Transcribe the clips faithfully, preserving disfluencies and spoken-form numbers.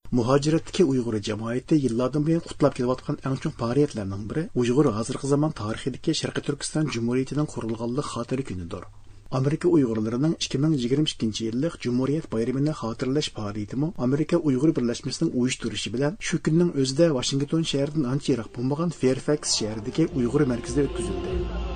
Muhojiratdagi Uyg'ur jamoati yillardan buyon qutlab kelayotgan eng chong faoliyatlarning biri Uyg'ur hozirgi zamon tarixidagi Sharqiy Turkiston Jumhuriyatining qurilganlik xotira kunidir. Amerika Uyg'urlarining ikki ming yigirma ikkinchi yillik Cumhuriyet bayramini xotirlash faoliyatimi Amerika Uyg'ur birlashmasining uyushtirishi bilan shu kunning o'zida Washington shahridan ancha yiroq bo'lmagan Fairfax shahridagi Uyg'ur markazida o'tkazildi.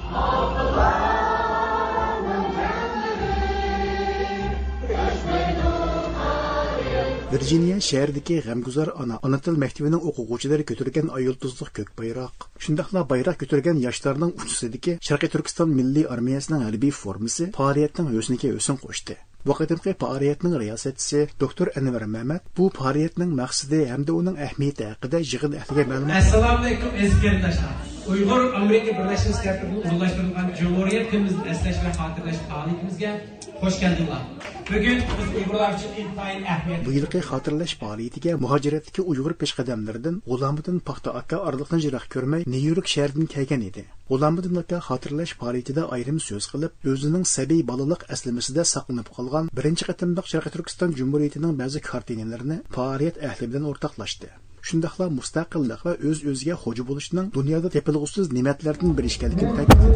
Virginia shahridagi g'amguzar ona ona til maktabining o'quvchilari ko'targan ayoltuzliq ko'k bayroq, shundaqla bayroq ko'targan yoshlarning uchisidagi Sharqiy Turkiston Milliy armiyasining harbiy formasi faoliyatning husniga husn qo'shdi. Bu qadimgi faoliyatning riyosatchisi doktor Anvar Mamat bu faoliyatning maqsadi hamda uning ahamiyati haqida yig'in ahliga ma'lum. Assalomu alaykum ezberdoshlar. Uyg'ur Amerika Birlashgan Shtatlarining o'zlashtirilgan Cumhuriyet kunimizni eslash va xotirlash faoliyatimizga xush keldinglar. Bugun biz Uyg'urlar uchun intayin ahamiyatli. Bu yilgi xotirlash faoliyatiga muhojiratdagi Uyg'ur peshqadamlaridan G'ulomidin Paxta aka orliqni jiroq ko'rmay Nyu-York shahridan kelgan edi. G'ulomidin aka xotirlash faoliyatida ayrim so'z qilib, o'zining sabiy balaliq aslamasida saqlanib qolgan birinchi qatimliq Sharqiy Turkiston Jumhuriyatining ba'zi kartinalarini faoliyat ahli bilan o'rtoqlashdi. Shundaqla mustaqillik va o'z-o'ziga xo'ja bo'lishning dunyoda tepilg'usiz ne'matlardan biri ekanligini ta'kidladi.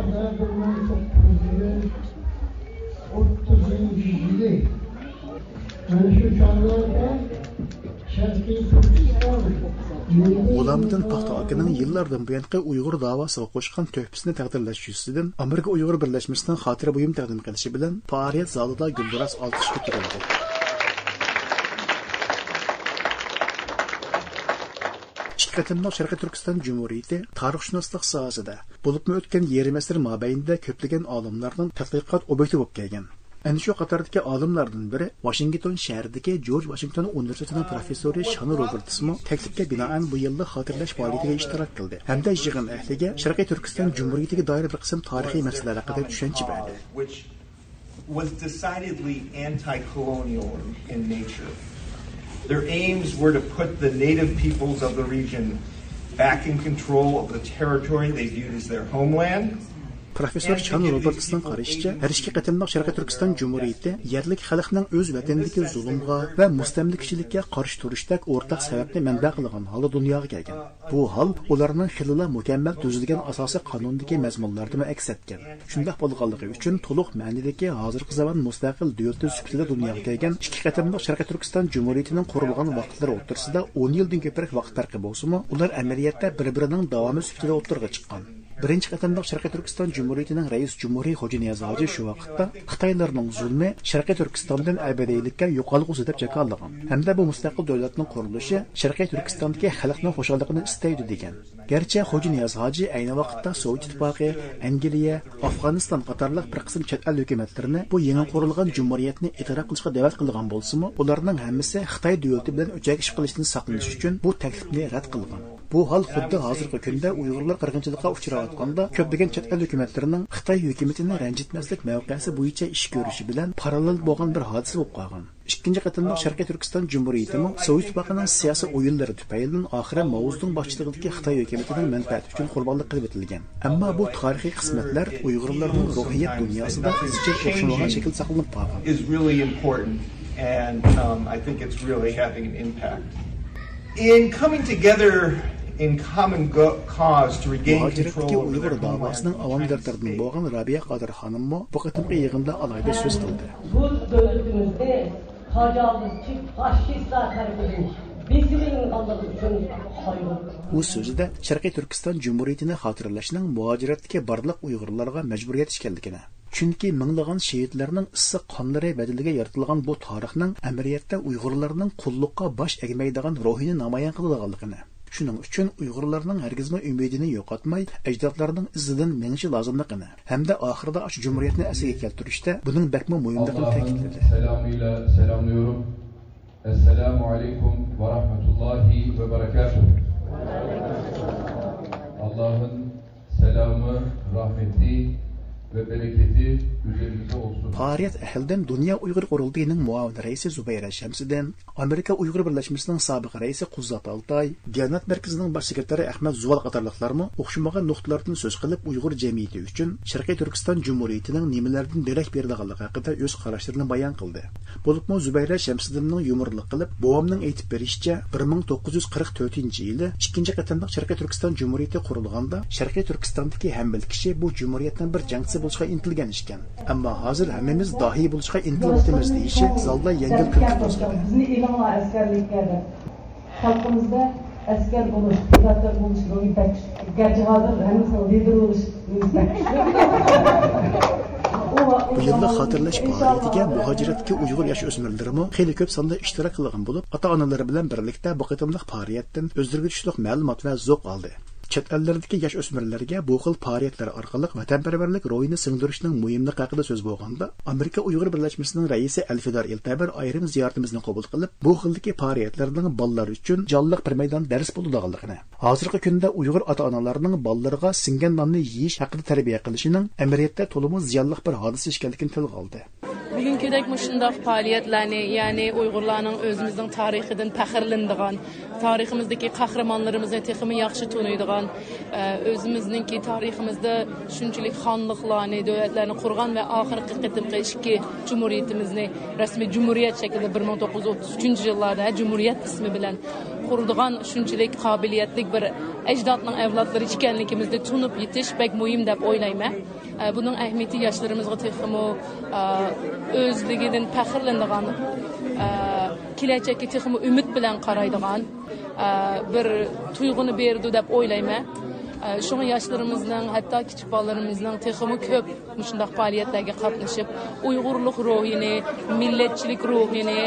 G'ulomidin Paxta akaning yillardan buyongi Uyg'ur davosiga qo'shgan tuhfasini taqdirlash yuzasidan Amerika Uyg'ur birlashmasining xotira buyum taqdim qilishi bilan faoliyat zalida gulduras olqish ko'tarildi. Ikki qatimliq Sharqiy Turkiston Jumhuriyati tarixshunoslik sohasida bo'libmi o'tgan yarim asr mobaynida ko'plagan olimlarning tadqiqot obyekti bo'lib kelgan. Ana shu qatordagi olimlardan biri Washington shahridagi George Washington universitetining professori Shani Robertsmi taklifga binoan bu yilda xotirlash faoliyatiga ishtirok qildi. Hamda yig'in ahliga Sharqiy Turkiston Jumhuriyatiga doir bir qism tarixiy masalalar haqida tushuncha berdi. Was decidedly anti-colonial in nature. Their aims were to put the native peoples of the region back in control of the territory they viewed as their homeland. Professor Chan Robertsning qarashicha, har ikki qatimliq Sharqiy Turkiston Jumhuriyati yerlik xalqning o'z vatanidagi zulmga va mustamlikachilikka qarshi turishdagi o'rtaq sababni manba qilgan holda dunyoga kelgan. Bu hol ularning xilila mukammal tuzilgan asosiy qonundagi mazmunlardan aks etgan. Shunday bo'lganligi uchun to'liq ma'nodagi hozirgi zamon mustaqil davlat sifatida dunyoga kelgan ikki qatimliq Sharqiy Turkiston Jumhuriyatining qurilgan vaqtlari o'rtasida o'n yildan ko'proq vaqt farqi bo'lsa-mu, ular amaliyotda bir-birining davomi sifatida o'rtaga chiqqan. Birinchi qatimliq Sharqiy Turkiston Jumhuriyatining rais Jumhuriy Xo'ja Niyoz Hoji shu vaqtda Xitoylarning zulmi Sharqiy Turkistondan abadiylikka yo'qolg'usi deb jakalagan. Hamda bu mustaqil davlatning qurilishi Sharqiy Turkistondagi xalqning xo'jaligini istaydi degan. Garchi Xo'ja Niyoz Hoji ayni vaqtda Sovet ittifoqi, Angliya, Afg'oniston qatorliq bir qism chet el hukumatlarini bu yangi qurilgan jumhuriyatni e'tirof qilishga da'vat qilgan bo'lsa-mu, ularning hammasi Xitoy davlati bilan o'chak ish qilishni saqlash uchun bu taklifni rad qilgan. Bu hol xuddi hozirgi kunda Uyg'urlar qirg'inchilikqa uchrayotganda ko'plagan chet el hukumatlarining Xitoy hukumatini ranjitmaslik mavqesi bo'yicha ish ko'rishi bilan parallel bo'lgan bir hodisa bo'lib qolgan. Ikkinchi qatimliq Sharqiy Turkiston Jumhuriyatining Sovet ittifoqining siyosiy o'yinlari tufayli oxiri Mavzudning boshchiligidagi Xitoy hukumatining manfaati uchun qurbonlik qilib o'tilgan. Ammo bu tarixiy qismatlar Uyg'urlarning ruhiyat dunyosida izchil o'xshamagan shakl saqlanib qolgan. Is really important and um, I think it's really having an impact. In coming together in common cause to regain control of their davasının avamlarından bo'lgan Rabiya Qodir xonimmi bu qatimgi yig'inda alohida so'z qildi. Bu davlatimizda hojatimiz faşistlar tarafidan besiling qolgani uchun hayron. Bu so'zida Sharqiy Turkiston Jumhuriyatini xotirlashning muhojiratga barliq Uyg'urlarga majburiyat ekanligini, chunki minglagan shehidlarning issiq qonlari badaliga yaratilgan bu tarixning amaliyotda Uyg'urlarning qulluqqa bosh egmaydigan ruhini namoyon qiladiganligini, shuning uchun Uyg'urlarning hargizma umidini yo'qotmay, ajdodlarining izidan menishi lozimligini hamda oxirida shu jumhuriyatni asliga keltirishda buning bakma muhimligini ta'kidladi. Selamıyla selamlıyorum. Esselamu alaykum ve rahmetullahi ve berekatuh. Allah'ın selamı, rahmeti ve bereketi üzerinize olsun. Fəaliyyət əhldən Dünya Uyğur Qurultayının muavin rəisi Zübeyra Şəmsidən, Amerika Uyğur Birləşməsinin sabiq rəisi Quzat Altay, Diyanət Mərkəzinin baş sekretari Əhməd Zuval qatarlıqlarmı oxşamagan nöqtələrdən söz qılıb Uyğur cəmiyyəti üçün Şərqi Türkistan Cumhuriyetining nimalardan derak berdiganligi haqida öz qarashlarini bayon qildi. Bo'libmi Zübeyra Şəmsidinning yumorlik qilib, bovamning aytib berishicha bir ming to'qqiz yuz qirq to'rtinchi yili ikkinchi qatamliq Şərqi Türkistan Cumhuriyeti qurilganda Şərqi Türkistondagi hamma kishi bu cumhuriyetning bir jangchisi bo'lishga intilgan ekan. Ammo hozir hammamiz dahiy bo'lishga intilyapmiz deyishi zalda yengil kulki qo'zg'adi. Bizni ilon askarliklarda xalqimizda askar bo'lish, diktator bo'lish ro'yibak. Garchi hozir hammasini lider bo'lish Bu yılda xatırlash faoliyatiga muhojiratga Uyg'ur yosh o'smirlarimi xeyli ko'p sonda ishtirok qilgan bo'lib, ota-onalari bilan birlikda bu qitimliq faoliyatdan o'zlariga tushliq ma'lumot va zavq oldi. Chet ellardagi yosh o'smirlarga bu xil faoliyatlar orqali vatanparvarlik ro'yini singdirishning muhimligi haqida so'z bo'lganda, Amerika Uyg'ur Birlashmasining raisi Alfidor Eltabar ayrim ziyoratimizni qabul qilib, bu xildagi faoliyatlarning bolalar uchun jonliq bir maydon dars bo'ladiganligini, hozirgi kunda Uyg'ur ota-onalarining bolalariga singan nonni yeyish haqida tarbiya qilishining amiriyatda to'liq ziyonli bir hodisa ekanligini tilga oldi. Bugünküdek muşundaq fəaliyyətlərini, yəni Uyğurlarının özümüzün tarixindən fəxrləndiğən, tariximizdəki qəhrəmanlarımızı texmi yaxşı tanıydıqan, özümüzünki tariximizdə şunçilik xanlıqlarını, dövlətlərini qurğan və axırki qitimqi iki cumhuriyetimizni rəsmi cumhuriyet şəkildə bir ming to'qqiz yuz o'ttiz uchinchi yıllarda cumhuriyet ismi bilan qurduğan şunçilik qabiliyyətlik bir əcdadның evlatları ikənligimizdə tunub yetiş bək mühim deyə oylayman. Bunun əhəmiyyəti yaşlarımızğa texmi özlüğündən fəxrləndiğən, gələcəkə texmi ümid bilan qaraydigan bir tuyg'uni berdi deb o'ylayman. Şuna yaşlarımızdan, hatta küçük balalarımızdan texmi köp muşundaq fəaliyyətlərə qatnashib, Uyğurluq ruhini, milletçilik ruhini,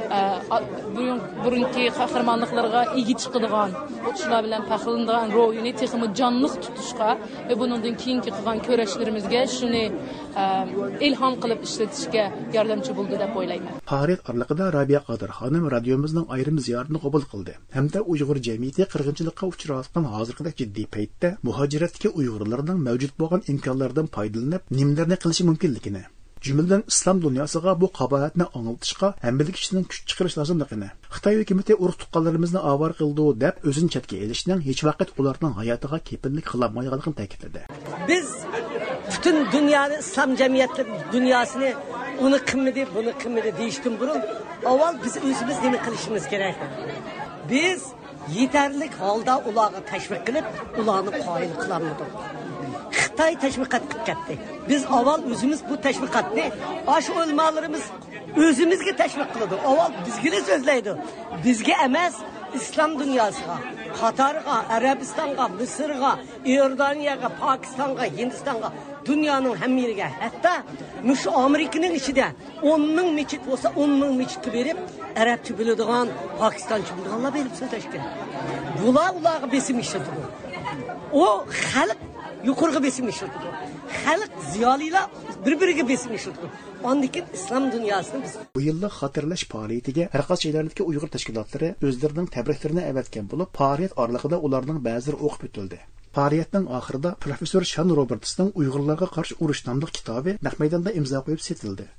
burunki qəhrəmanlıqlarga igi chiqadigan, o'tishlar bilan fəxrləndiğən ruhini texmi canlıq tutuşqa və bunundan keyinki qilgan kurashlarimizga shuni ilhom qilib ishlatishga yordamchi bo'ldi deb o'ylayman. Faoliyat oraliqida Rabiya Qodir xonim radiomizning ayrim ziyoratini qabul qildi. Hamda Uyg'ur jamiyati qirg'inchilikqa uchrayotgan hozirgi jiddiy paytda muhojiratga Uyg'urlarning mavjud bo'lgan imkonlardan foydalanib, nimalarni qilishi mumkinligini, jumladan islom dunyosiga bu qabohatni anglitishga hammalik kishining kuch chiqarish lozimligini, Xitoy hukumati urug' tuqqanlarimizni avvar qildi deb o'zini chetga elishning hech vaqt ularning hayotiga kepillik qilolmaydiganligini ta'kidladi. Biz bütün dünyani, İslam cemiyeti dünyasını onu kımmedi, bunu kımmedi deyishdan burun avval biz o'zimiz nima qilishimiz kerak. Biz yeterlik holda ularga tashviq qilib, ularni qoyil qilamidik. Xitoy tashviqat qilib ketdi. Biz avval o'zimiz bu tashviqatni osh o'lmalarimiz o'zimizga tashviq qiladi. Avval bizga so'zlaydi. Bizga emas, İslam dünyasına, Katar'a, Arabistan'a, Mısır'a, İordaniyaga, Pakistan'a, Hindistan'a, dünyanın hem yerine, hatta müş Amerika'nın içinde on bin meçit olsa on bin meçit verip Arapça bildiğin, Pakistançı bildiğinler verip sözleşken. Bula ulağı besim işletiyor. O halk yukarı besim işletiyor. Halk ziyalıyla birbirine besim işletiyor. Ondakin İslam dünyasını biz bu yılda xatırlash faoliyatiga har qaysi joylardagi Uyg'ur tashkilotlari o'zlarining tabriklarini avatgan bo'lib, faoliyat oralig'ida ularning ba'zilari o'qib o'tildi. Faoliyatning oxirida professor Shan Robertsning Uyg'urlarga qarshi urush nomli kitobi naq maydonda imzo qo'yib setildi.